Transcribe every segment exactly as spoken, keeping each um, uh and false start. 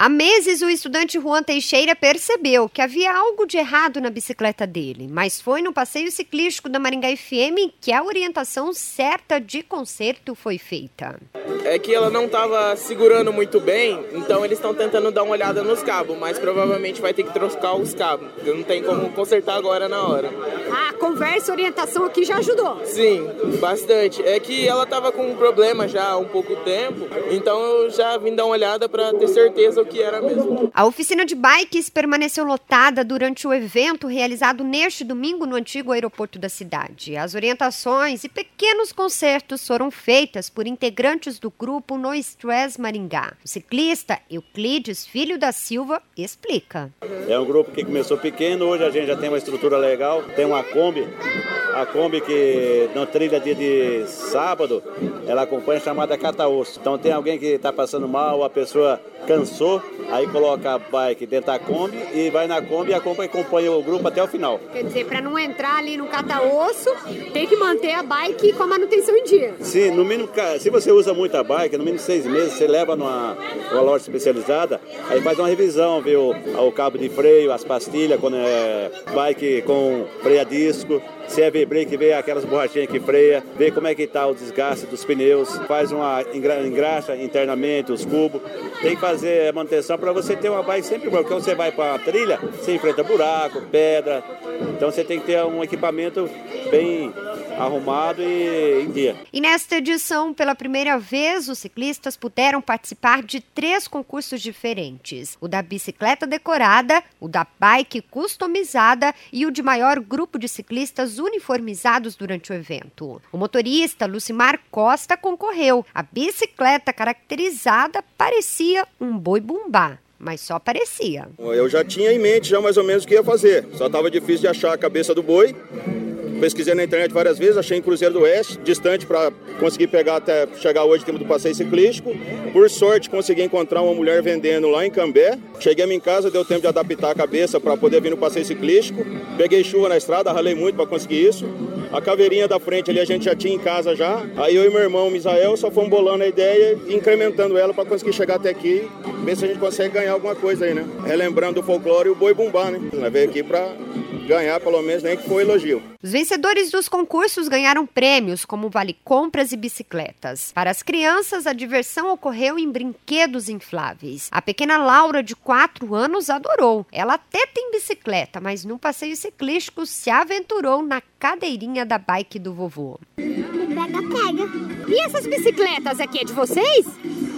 Há meses, o estudante Juan Teixeira percebeu que havia algo de errado na bicicleta dele, mas foi no passeio ciclístico da Maringá F M que a orientação certa de conserto foi feita. É que ela não estava segurando muito bem, então eles estão tentando dar uma olhada nos cabos, mas provavelmente vai ter que trocar os cabos, não tem como consertar agora na hora. A conversa e orientação aqui já ajudou? Sim, bastante. É que ela estava com um problema já há um pouco tempo, então eu já vim dar uma olhada para ter certeza o que era mesmo. A oficina de bikes permaneceu lotada durante o evento realizado neste domingo no antigo aeroporto da cidade. As orientações e pequenos concertos foram feitas por integrantes do grupo No Stress Maringá. O ciclista Euclides Filho da Silva explica. É um grupo que começou pequeno, hoje a gente já tem uma estrutura legal, tem uma Kombi, a Kombi que na trilha dia de sábado, ela acompanha a chamada cata-osso. Então tem alguém que está passando mal, a pessoa cansou, aí coloca a bike dentro da Kombi e vai na Kombi e a Kombi acompanha o grupo até o final. Quer dizer, para não entrar ali no cata-osso, tem que manter a bike com a manutenção em dia. Sim, no mínimo, se você usa muito a bike, no mínimo seis meses, você leva numa, numa loja especializada, aí faz uma revisão, vê o, o cabo de freio, as pastilhas, quando é bike com freio a disco, se é V-brake, vê aquelas borrachinhas que freia, vê como é que está o desgaste dos pneus, faz uma engraxa internamente os cubos, tem que fazer a manutenção para você ter uma bike sempre boa, porque quando você vai para a trilha, você enfrenta buraco, pedra, então você tem que ter um equipamento bem arrumado e em dia. E nesta edição, pela primeira vez, os ciclistas puderam participar de três concursos diferentes. O da bicicleta decorada, o da bike customizada e o de maior grupo de ciclistas uniformizados durante o evento. O motorista Lucimar Costa concorreu. A bicicleta caracterizada parecia um boi-bumbá. Mas só parecia. Eu já tinha em mente já mais ou menos o que ia fazer. Só estava difícil de achar a cabeça do boi. Pesquisei na internet várias vezes, achei em Cruzeiro do Oeste, distante para conseguir pegar até chegar hoje no tempo do passeio ciclístico. Por sorte, consegui encontrar uma mulher vendendo lá em Cambé. Cheguei em casa, deu tempo de adaptar a cabeça para poder vir no passeio ciclístico. Peguei chuva na estrada, ralei muito para conseguir isso. A caveirinha da frente ali a gente já tinha em casa já. Aí eu e meu irmão, Misael, só fomos bolando a ideia e incrementando ela para conseguir chegar até aqui. Ver se a gente consegue ganhar alguma coisa aí, né? Relembrando o folclore e o boi bumbá, né? Nós veio aqui para ganhar, pelo menos, nem que foi elogio. Os vencedores dos concursos ganharam prêmios como vale compras e bicicletas. Para as crianças, a diversão ocorreu em brinquedos infláveis. A pequena Laura, de quatro anos, adorou. Ela até tem bicicleta, mas no passeio ciclístico se aventurou na cadeirinha da bike do vovô. Pega, pega. E essas bicicletas aqui é de vocês?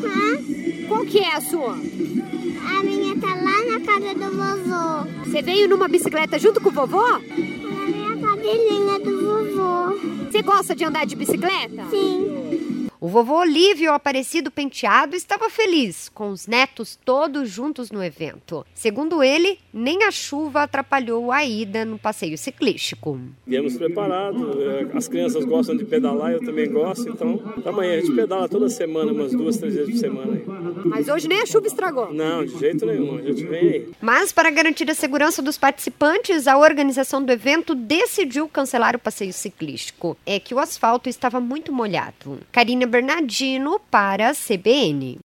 Hã? Qual que é a sua? A minha tá lá na casa do vovô. Você veio numa bicicleta junto com o vovô? Na minha cadeirinha do vovô. Você gosta de andar de bicicleta? Sim. O vovô Olívio Aparecido Penteado estava feliz, com os netos todos juntos no evento. Segundo ele, nem a chuva atrapalhou a ida no passeio ciclístico. Viemos preparados, as crianças gostam de pedalar, eu também gosto, então amanhã a gente pedala toda semana, umas duas, três vezes por semana. Mas hoje nem a chuva estragou? Não, de jeito nenhum, a gente vem aí. Mas para garantir a segurança dos participantes, a organização do evento decidiu cancelar o passeio ciclístico. É que o asfalto estava muito molhado. Karina Bernardino para a C B N.